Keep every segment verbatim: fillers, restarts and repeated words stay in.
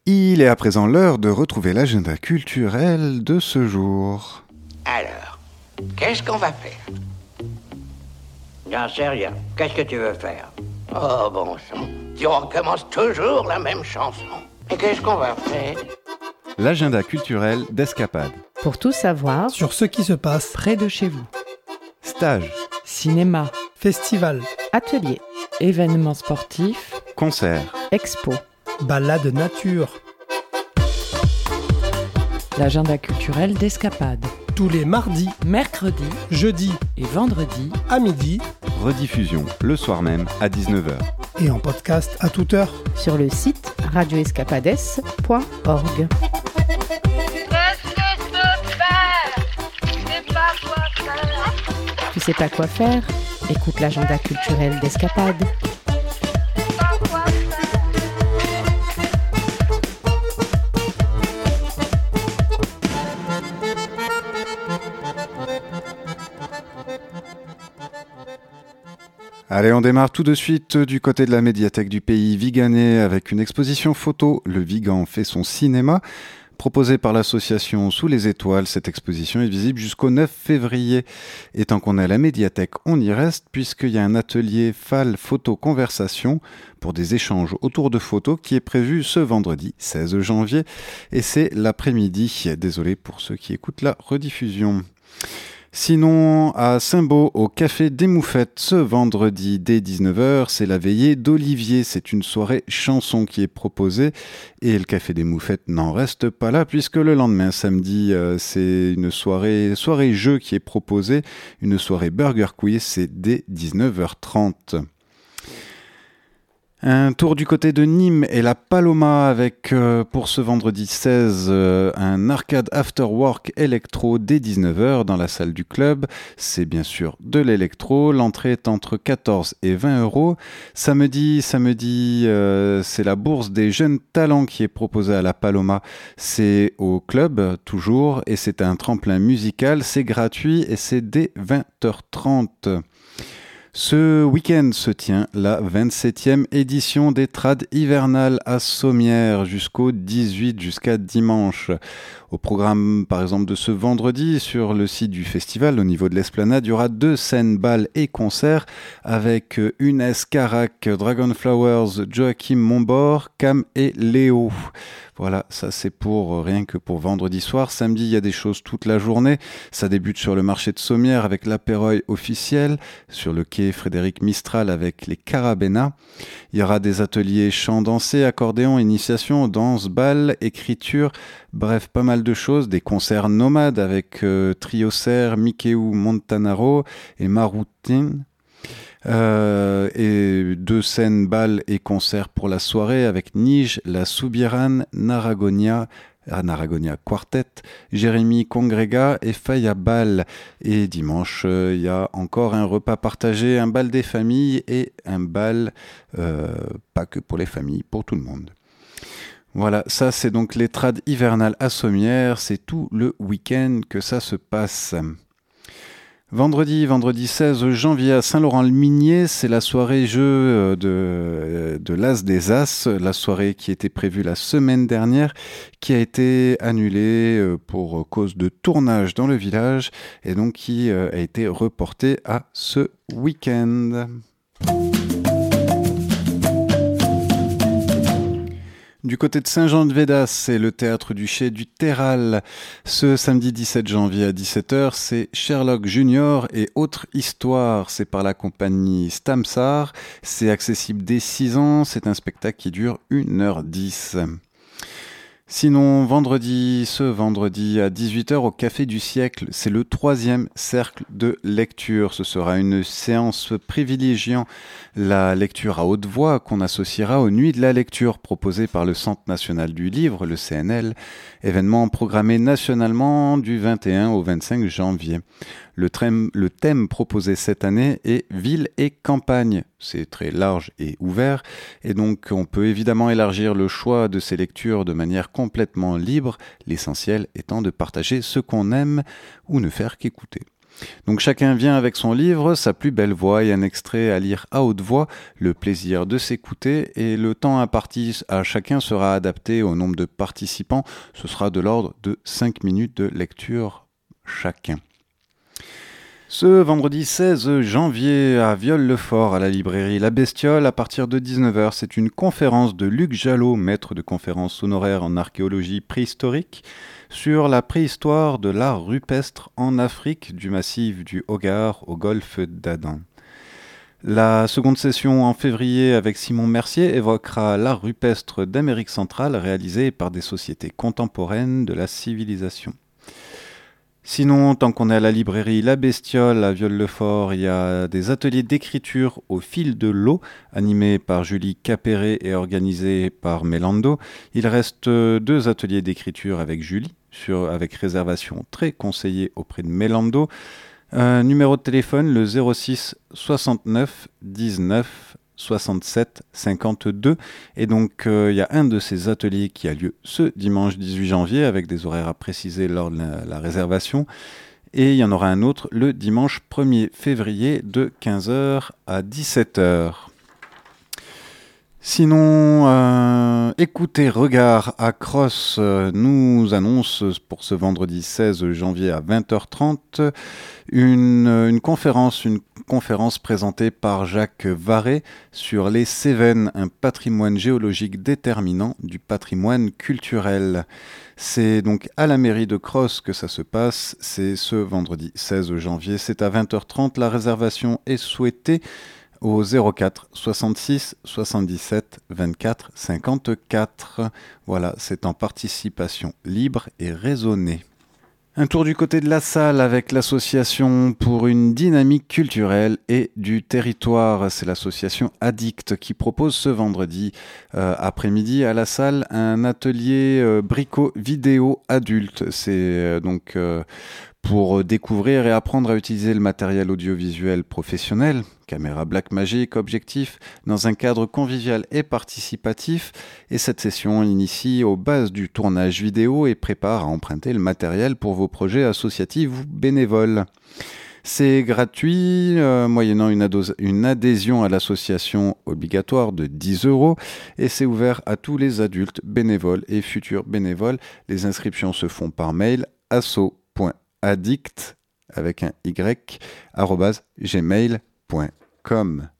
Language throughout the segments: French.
Il est à présent l'heure de retrouver l'agenda culturel de ce jour. Alors, qu'est-ce qu'on va faire? J'en sais rien. Qu'est-ce que tu veux faire? Oh, bon sang. Tu recommences toujours la même chanson. Et qu'est-ce qu'on va faire? L'agenda culturel d'Escapade. Pour tout savoir sur ce qui se passe près de chez vous. Stage, Cinéma, festival, atelier, événements sportifs, concert, expo. balade nature, L'agenda culturel d'Escapade. tous les mardis, Mercredi jeudis et vendredi à midi rediffusion le soir même à dix-neuf heures. et en podcast à toute heure. sur le site radio escapades point org. Qu'est-ce que je peux faire? Je sais pas quoi faire. Tu sais pas quoi faire? Écoute l'agenda culturel d'Escapade. Je sais pas quoi faire. Allez, on démarre tout de suite du côté de la médiathèque du pays viganais avec une exposition photo. Le Vigan fait son cinéma. Proposée par l'association Sous les étoiles, cette exposition est visible jusqu'au neuf février. Et tant qu'on est à la médiathèque, on y reste puisqu'il y a un atelier F A L Photo Conversation pour des échanges autour de photos qui est prévu ce vendredi seize janvier. Et c'est l'après-midi. Désolé pour ceux qui écoutent la rediffusion. Sinon, à Saint-Beau, au Café des Moufettes, ce vendredi dès dix-neuf heures, c'est la veillée d'Olivier. C'est une soirée chanson qui est proposée et le Café des Moufettes n'en reste pas là puisque le lendemain, samedi, euh, c'est une soirée, soirée jeu qui est proposée, une soirée Burger Quiz, c'est dès dix-neuf heures trente. Un tour du côté de Nîmes et la Paloma avec euh, pour ce vendredi seize euh, un arcade after work électro dès dix-neuf heures dans la salle du club. C'est bien sûr de l'électro. L'entrée est entre quatorze et vingt euros. Samedi, samedi, euh, c'est la bourse des jeunes talents qui est proposée à la Paloma. C'est au club toujours et c'est un tremplin musical. C'est gratuit et c'est dès vingt heures trente. Ce week-end se tient la vingt-septième édition des Trades hivernales à Sommières jusqu'au dix-huit, jusqu'à dimanche. Au programme, par exemple, de ce vendredi, sur le site du festival, au niveau de l'Esplanade, il y aura deux scènes, bals et concerts avec Unes Carac, Dragonflowers, Joachim Montbord, Cam et Léo. Voilà, ça c'est pour rien que pour vendredi soir. Samedi, il y a des choses toute la journée. Ça débute sur le marché de Sommières avec l'apéroï officiel, sur le quai Frédéric Mistral avec les Carabénas. Il y aura des ateliers chant dansé, accordéon, initiation, danse, bal, écriture, bref, pas mal de choses. Des concerts nomades avec euh, Triocer, Mikeu Montanaro et Maroutin. Euh, et deux scènes, bal et concerts pour la soirée avec Nige, la Soubiran, Naragonia, Naragonia Quartet, Jérémy Congrega et Faya Bal. Et dimanche, euh, il y a encore un repas partagé, un bal des familles et un bal, euh, pas que pour les familles, pour tout le monde. Voilà, ça c'est donc les Trades hivernales à Sommières, c'est tout le week-end que ça se passe. Vendredi, vendredi seize janvier à Saint-Laurent-le-Minier, c'est la soirée jeu de, de l'As des As, la soirée qui était prévue la semaine dernière, qui a été annulée pour cause de tournage dans le village et donc qui a été reportée à ce week-end. Du côté de Saint-Jean-de-Védas, c'est le théâtre du Chai du Terral. Ce samedi dix-sept janvier à dix-sept heures, c'est Sherlock Junior et autres histoires. C'est par la compagnie Stamsar. C'est accessible dès six ans. C'est un spectacle qui dure une heure dix. Sinon, vendredi, ce vendredi à dix-huit heures au Café du Siècle, c'est le troisième cercle de lecture. Ce sera une séance privilégiant la lecture à haute voix qu'on associera aux Nuits de la lecture proposées par le Centre national du livre, le C N L, événement programmé nationalement du vingt et un au vingt-cinq janvier. Le thème, le thème proposé cette année est ville et campagne. C'est très large et ouvert et donc on peut évidemment élargir le choix de ces lectures de manière complètement libre, l'essentiel étant de partager ce qu'on aime ou ne faire qu'écouter. Donc chacun vient avec son livre, sa plus belle voix et un extrait à lire à haute voix, le plaisir de s'écouter, et le temps imparti à chacun sera adapté au nombre de participants. Ce sera de l'ordre de cinq minutes de lecture chacun. Ce vendredi seize janvier à Viol-le-Fort, à la librairie La Bestiole, à partir de dix-neuf heures, c'est une conférence de Luc Jalot, maître de conférences honoraire en archéologie préhistorique, sur la préhistoire de l'art rupestre en Afrique, du massif du Hogar au golfe d'Aden. La seconde session en février avec Simon Mercier évoquera l'art rupestre d'Amérique centrale réalisé par des sociétés contemporaines de la civilisation. Sinon, tant qu'on est à la librairie La Bestiole à Viol-le-Fort, il y a des ateliers d'écriture au fil de l'eau, animés par Julie Capéré et organisés par Mélando. Il reste deux ateliers d'écriture avec Julie, sur, avec réservation très conseillée auprès de Mélando. Un numéro de téléphone, le zéro six soixante-neuf dix-neuf soixante-sept cinquante-deux. Et donc, il euh, y a un de ces ateliers qui a lieu ce dimanche dix-huit janvier, avec des horaires à préciser lors de la, la réservation. Et il y en aura un autre le dimanche premier février de quinze heures à dix-sept heures. Sinon, euh, écoutez, Regard à Cross euh, nous annonce pour ce vendredi seize janvier à vingt heures trente une, une conférence, une conférence présentée par Jacques Varret sur les Cévennes, un patrimoine géologique déterminant du patrimoine culturel. C'est donc à la mairie de Cross que ça se passe, c'est ce vendredi seize janvier, c'est à vingt heures trente, la réservation est souhaitée au zéro quatre soixante-six soixante-dix-sept vingt-quatre cinquante-quatre. Voilà, c'est en participation libre et raisonnée. Un tour du côté de la salle avec l'association pour une dynamique culturelle et du territoire. C'est l'association Addict qui propose ce vendredi euh, après-midi à la salle un atelier euh, brico vidéo adulte. C'est euh, donc euh, pour découvrir et apprendre à utiliser le matériel audiovisuel professionnel, caméra Blackmagic, objectif, dans un cadre convivial et participatif. Et cette session initie aux bases du tournage vidéo et prépare à emprunter le matériel pour vos projets associatifs ou bénévoles. C'est gratuit, euh, moyennant une, ado- une adhésion à l'association obligatoire de dix euros, et c'est ouvert à tous les adultes, bénévoles et futurs bénévoles. Les inscriptions se font par mail asso.addict avec un y arobase gmail point com.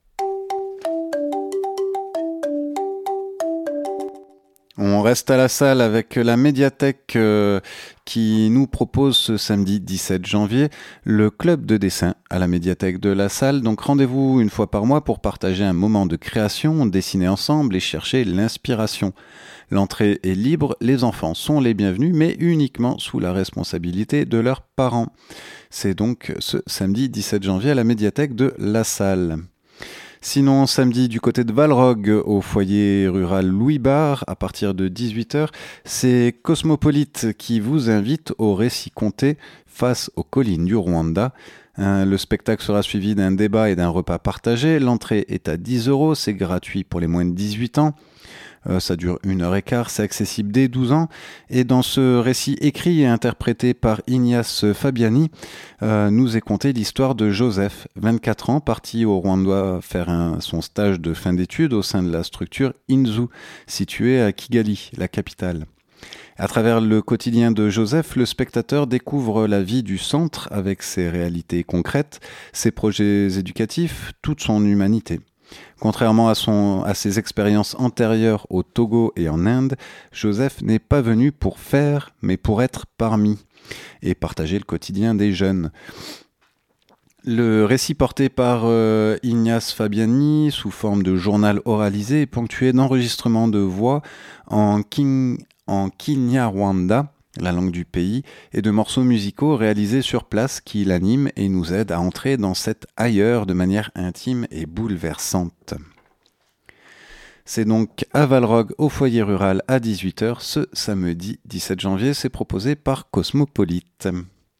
On reste à la salle avec la médiathèque euh, qui nous propose ce samedi dix-sept janvier le club de dessin à la médiathèque de la salle. Donc rendez-vous une fois par mois pour partager un moment de création, dessiner ensemble et chercher l'inspiration. L'entrée est libre, les enfants sont les bienvenus, mais uniquement sous la responsabilité de leurs parents. C'est donc ce samedi dix-sept janvier à la médiathèque de la salle. Sinon, samedi, du côté de Valrogue, au foyer rural Louis Barre, à partir de dix-huit heures, c'est Cosmopolite qui vous invite au récit conté face aux collines du Rwanda. Euh, le spectacle sera suivi d'un débat et d'un repas partagé. L'entrée est à dix euros, c'est gratuit pour les moins de dix-huit ans. Euh, ça dure une heure et quart, c'est accessible dès douze ans. Et dans ce récit écrit et interprété par Ignace Fabiani, euh, nous est contée l'histoire de Joseph, vingt-quatre ans, parti au Rwanda faire un, son stage de fin d'études au sein de la structure Inzu, située à Kigali, la capitale. À travers le quotidien de Joseph, le spectateur découvre la vie du centre avec ses réalités concrètes, ses projets éducatifs, toute son humanité. Contrairement à, son, à ses expériences antérieures au Togo et en Inde, Joseph n'est pas venu pour faire, mais pour être parmi et partager le quotidien des jeunes. Le récit porté par euh, Ignace Fabiani, sous forme de journal oralisé, est ponctué d'enregistrements de voix en, king, en Kinyarwanda, la langue du pays, et de morceaux musicaux réalisés sur place qui l'animent et nous aident à entrer dans cet ailleurs de manière intime et bouleversante. C'est donc à Valrogue, au foyer rural, à dix-huit heures, ce samedi dix-sept janvier. C'est proposé par Cosmopolite.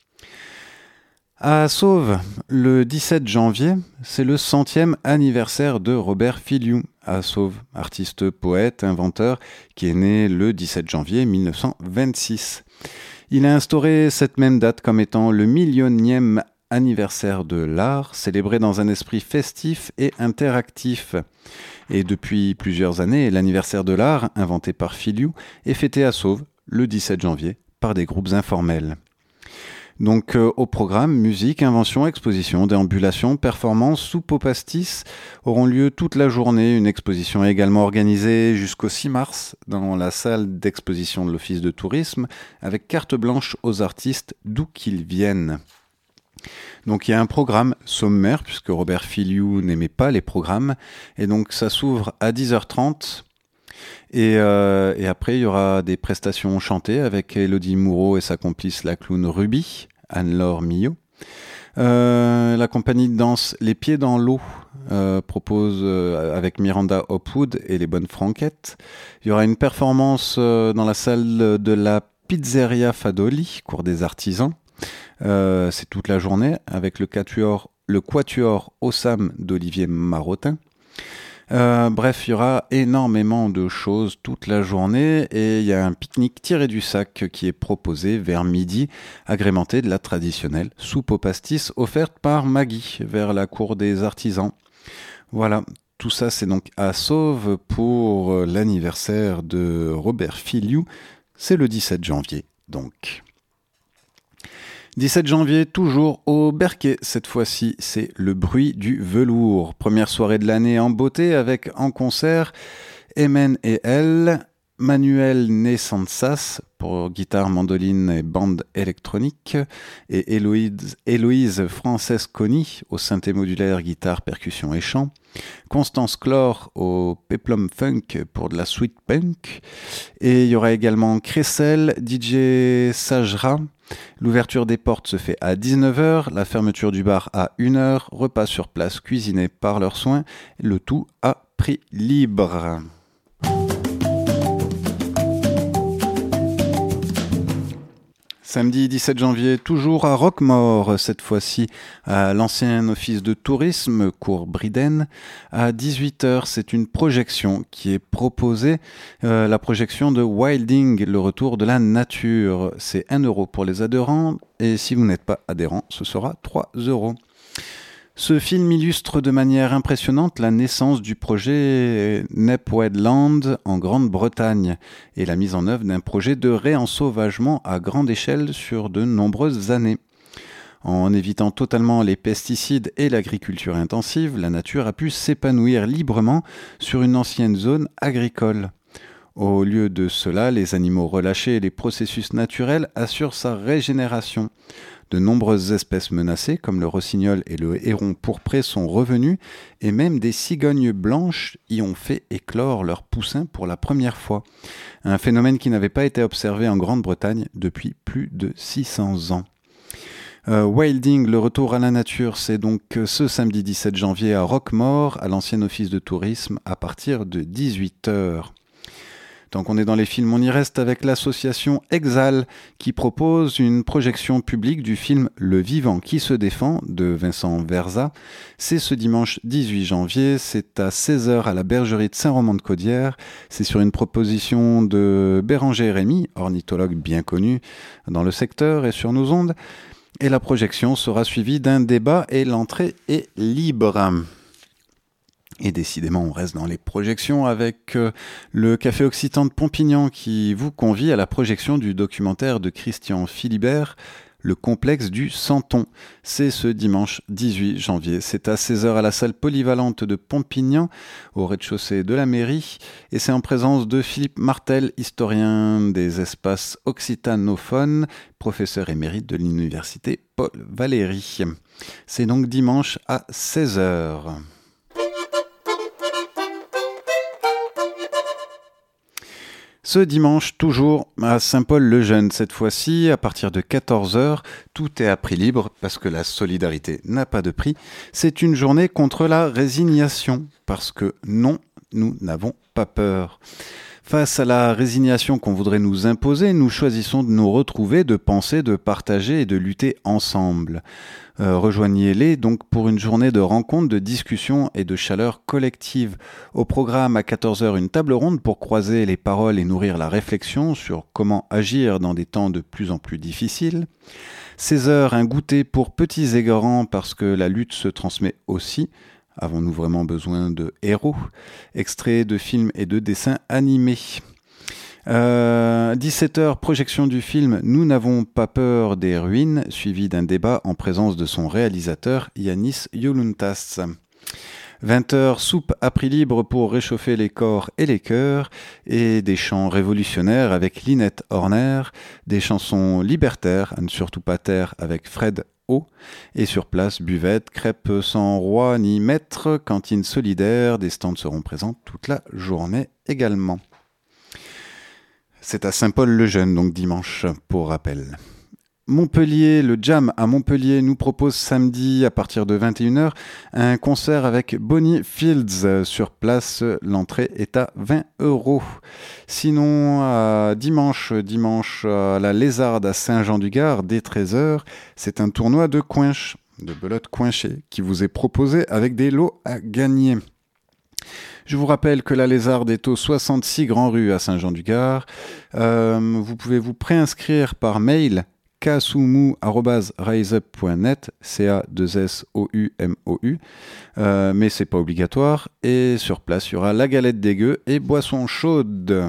À Sauve, le dix-sept janvier, c'est le centième anniversaire de Robert Filiou. À Sauve, artiste, poète, inventeur, qui est né le dix-sept janvier mille neuf cent vingt-six. Il a instauré cette même date comme étant le millionième anniversaire de l'art, célébré dans un esprit festif et interactif. Et depuis plusieurs années, l'anniversaire de l'art, inventé par Filiou, est fêté à Sauve le dix-sept janvier par des groupes informels. Donc euh, au programme, musique, invention, exposition, déambulation, performance, soupe au pastis auront lieu toute la journée. Une exposition est également organisée jusqu'au six mars dans la salle d'exposition de l'Office de tourisme avec carte blanche aux artistes d'où qu'ils viennent. Donc il y a un programme sommaire puisque Robert Filiou n'aimait pas les programmes et donc ça s'ouvre à dix heures trente. Et, euh, et après, il y aura des prestations chantées avec Élodie Moureau et sa complice la clown Ruby, Anne-Laure Millot. Euh, la compagnie de danse Les Pieds dans l'eau euh, propose euh, avec Miranda Hopwood et les Bonnes Franquettes. Il y aura une performance euh, dans la salle de la Pizzeria Fadoli, cours des artisans. Euh, c'est toute la journée avec le quatuor, le quatuor Ossam d'Olivier Marotin. Euh, bref, il y aura énormément de choses toute la journée et il y a un pique-nique tiré du sac qui est proposé vers midi, agrémenté de la traditionnelle soupe au pastis offerte par Maggie vers la cour des artisans. Voilà, tout ça c'est donc à Sauve pour l'anniversaire de Robert Filiou, c'est le dix-sept janvier donc. dix-sept janvier, toujours au Berquet. Cette fois-ci, c'est le bruit du velours. Première soirée de l'année en beauté avec en concert Emen et Elle, Manuel Nessensas pour guitare, mandoline et bande électronique et Héloïse, Héloïse Francesconi au synthé modulaire, guitare, percussion et chant. Constance Clore au peplum funk pour de la sweet punk. Et il y aura également Cressel, D J Sajra. L'ouverture des portes se fait à dix-neuf heures, la fermeture du bar à une heure, repas sur place cuisiné par leurs soins, le tout à prix libre. Samedi dix-sept janvier, toujours à Roquemaure, cette fois-ci à l'ancien office de tourisme, cours Briden. À dix-huit heures, c'est une projection qui est proposée, euh, la projection de Wilding, le retour de la nature. C'est un euro pour les adhérents et si vous n'êtes pas adhérent, ce sera trois euros. Ce film illustre de manière impressionnante la naissance du projet Nepwedland en Grande-Bretagne et la mise en œuvre d'un projet de réensauvagement à grande échelle sur de nombreuses années. En évitant totalement les pesticides et l'agriculture intensive, la nature a pu s'épanouir librement sur une ancienne zone agricole. Au lieu de cela, les animaux relâchés et les processus naturels assurent sa régénération. De nombreuses espèces menacées, comme le rossignol et le héron pourpré, sont revenues, et même des cigognes blanches y ont fait éclore leurs poussins pour la première fois. Un phénomène qui n'avait pas été observé en Grande-Bretagne depuis plus de six cents ans. Euh, Wilding, le retour à la nature, c'est donc ce samedi dix-sept janvier à Roquemaure, à l'ancien office de tourisme, à partir de dix-huit heures. Tant qu'on est dans les films, on y reste avec l'association Exal qui propose une projection publique du film Le Vivant qui se défend de Vincent Verza. C'est ce dimanche dix-huit janvier, c'est à seize heures à la bergerie de Saint-Roman-de-Caudière. C'est sur une proposition de Béranger Rémy, ornithologue bien connu dans le secteur et sur nos ondes. Et la projection sera suivie d'un débat et l'entrée est libre. Et décidément, on reste dans les projections avec euh, le Café Occitan de Pompignan qui vous convie à la projection du documentaire de Christian Philibert, Le complexe du Santon. C'est ce dimanche dix-huit janvier. C'est à seize heures à la salle polyvalente de Pompignan, au rez-de-chaussée de la mairie. Et c'est en présence de Philippe Martel, historien des espaces occitanophones, professeur émérite de l'université Paul Valéry. C'est donc dimanche à seize heures. Ce dimanche, toujours à Saint-Paul-le-Jeune, cette fois-ci, à partir de quatorze heures, tout est à prix libre parce que la solidarité n'a pas de prix. C'est une journée contre la résignation parce que non, nous n'avons pas peur. Face à la résignation qu'on voudrait nous imposer, nous choisissons de nous retrouver, de penser, de partager et de lutter ensemble. Euh, rejoignez-les donc pour une journée de rencontres, de discussions et de chaleur collective. Au programme à quatorze heures, une table ronde pour croiser les paroles et nourrir la réflexion sur comment agir dans des temps de plus en plus difficiles. seize heures, un goûter pour petits et grands parce que la lutte se transmet aussi. Avons-nous vraiment besoin de héros? Extraits de films et de dessins animés. Euh, dix-sept heures, projection du film Nous n'avons pas peur des ruines, suivi d'un débat en présence de son réalisateur Yannis Yoluntas. vingt heures, soupe à prix libre pour réchauffer les corps et les cœurs, et des chants révolutionnaires avec Lynette Horner, des chansons libertaires, à ne surtout pas taire avec Fred O, et sur place, buvette, crêpes sans roi ni maître, cantine solidaire, des stands seront présents toute la journée également. C'est à Saint-Paul-le-Jeune, donc dimanche, pour rappel. Montpellier, le Jam à Montpellier nous propose samedi à partir de vingt et une heures un concert avec Bonnie Fields. Sur place, l'entrée est à vingt euros. Sinon, à dimanche, dimanche à la Lézarde à Saint-Jean-du-Gard, dès treize heures, c'est un tournoi de coinche, de belote coinchée, qui vous est proposé avec des lots à gagner. Je vous rappelle que la Lézarde est au soixante-six Grand Rue à Saint-Jean-du-Gard. Euh, vous pouvez vous préinscrire par mail kasumu arobase riseup point net, C A deux S O U M O U, euh, mais c'est pas obligatoire. Et sur place, il y aura la galette des gueux et boissons chaudes.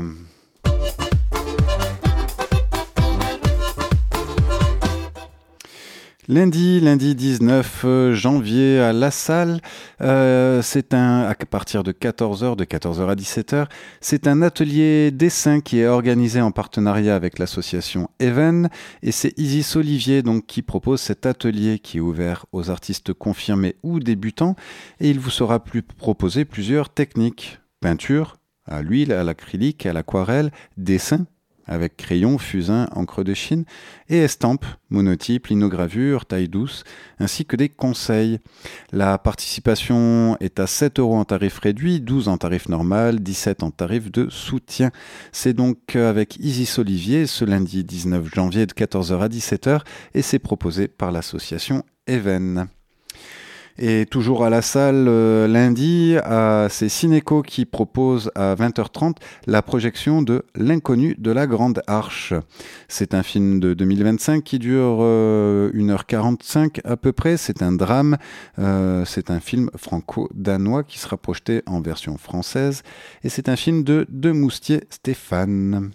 Lundi, lundi dix-neuf janvier à La Salle, euh, c'est un, à partir de quatorze heures, de quatorze heures à dix-sept heures, c'est un atelier dessin qui est organisé en partenariat avec l'association Even, et c'est Isis Olivier donc qui propose cet atelier qui est ouvert aux artistes confirmés ou débutants, et il vous sera plus proposé plusieurs techniques: peinture, à l'huile, à l'acrylique, à l'aquarelle, dessin, avec crayon, fusain, encre de Chine, et estampes, monotype, linogravure, taille douce, ainsi que des conseils. La participation est à sept euros en tarif réduit, douze en tarif normal, dix-sept en tarif de soutien. C'est donc avec Isis Olivier, ce lundi dix-neuf janvier de quatorze heures à dix-sept heures, et c'est proposé par l'association Even. Et toujours à La Salle, euh, lundi, euh, c'est Cinéco qui propose à vingt heures trente la projection de L'inconnu de la Grande Arche. C'est un film de deux mille vingt-cinq qui dure euh, une heure quarante-cinq à peu près. C'est un drame, euh, c'est un film franco-danois qui sera projeté en version française. Et c'est un film de Demoustier Stéphane.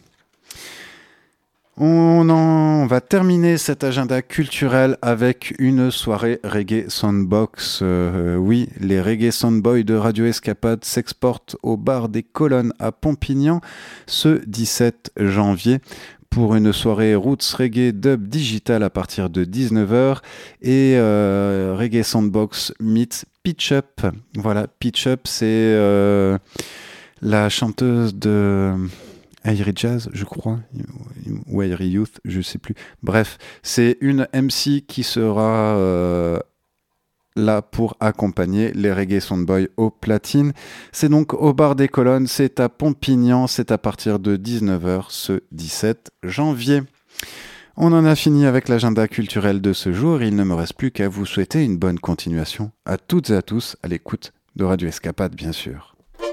On, en, on va terminer cet agenda culturel avec une soirée reggae soundbox. Euh, oui, les reggae soundboys de Radio Escapade s'exportent au bar des Colonnes à Pompignan ce dix-sept janvier pour une soirée roots reggae dub digital à partir de dix-neuf heures et euh, reggae soundbox meets Pitch Up. Voilà, Pitch Up, c'est euh, la chanteuse de Airy Jazz, je crois, ou Airy Youth, je sais plus. Bref, c'est une M C qui sera euh, là pour accompagner les Reggae Soundboys au platine. C'est donc au bar des Colonnes, c'est à Pompignan, c'est à partir de dix-neuf heures ce dix-sept janvier. On en a fini avec l'agenda culturel de ce jour. Il ne me reste plus qu'à vous souhaiter une bonne continuation à toutes et à tous à l'écoute de Radio Escapade, bien sûr.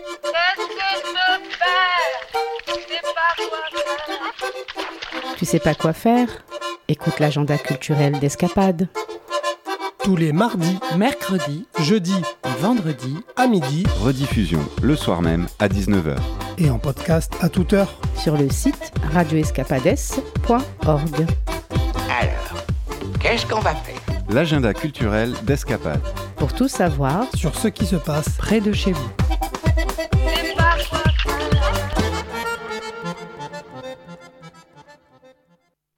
Tu sais pas quoi faire? Écoute l'agenda culturel d'Escapade. Tous les mardis, mercredis, jeudis et vendredis à midi Rediffusion le soir même à dix-neuf heures. et en podcast à toute heure. Sur le site radio escapades point org. Alors, qu'est-ce qu'on va faire? L'agenda culturel d'Escapade. Pour tout savoir, Sur ce qui se passe près de chez vous.